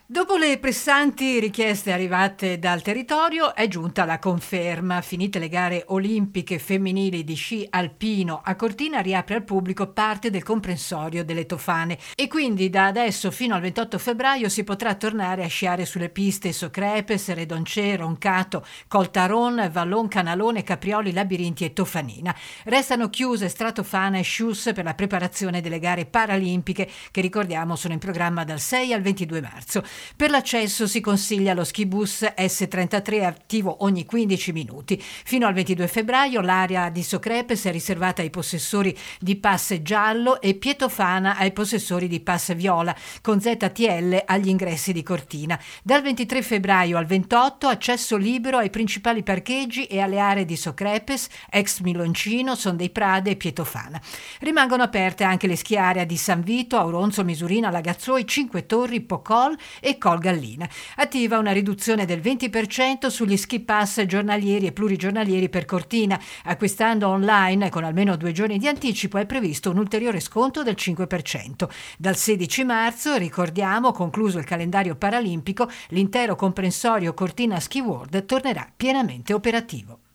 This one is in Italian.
Dopo le pressanti richieste arrivate dal territorio è giunta la conferma. Finite le gare olimpiche femminili di sci alpino a Cortina, riapre al pubblico parte del comprensorio delle Tofane e quindi da adesso fino al 28 febbraio si potrà tornare a sciare sulle piste Socrepes, Redonce, Roncato, Coltaron, Vallon, Canalone, Caprioli, Labirinti e Tofanina. Restano chiuse Stratofana e Scius per la preparazione delle gare paralimpiche che, ricordiamo, sono in programma dal 6 al 22 marzo. Per l'accesso si consiglia lo skibus S33 attivo ogni 15 minuti. Fino al 22 febbraio l'area di Socrepes è riservata ai possessori di pass giallo e Pietofana ai possessori di pass viola, con ZTL agli ingressi di Cortina. Dal 23 febbraio al 28 accesso libero ai principali parcheggi e alle aree di Socrepes, ex Miloncino, Son dei Prade e Pietofana. Rimangono aperte anche le schiarie di San Vito, Auronzo, Misurina, Lagazzoi, Cinque Torri, Pocol e Col Gallina. Attiva una riduzione del 20% sugli ski pass giornalieri e plurigiornalieri per Cortina. Acquistando online con almeno 2 giorni di anticipo è previsto un ulteriore sconto del 5%. Dal 16 marzo, ricordiamo, concluso il calendario paralimpico, l'intero comprensorio Cortina Ski World tornerà pienamente operativo.